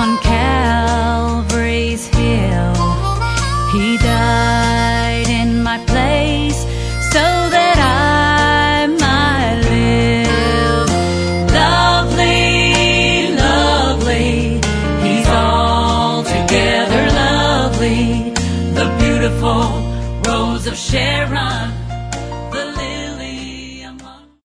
on Calvary's hill. He died in my place so that I might live. Lovely, lovely, he's altogether lovely, the beautiful Rose of Sharon.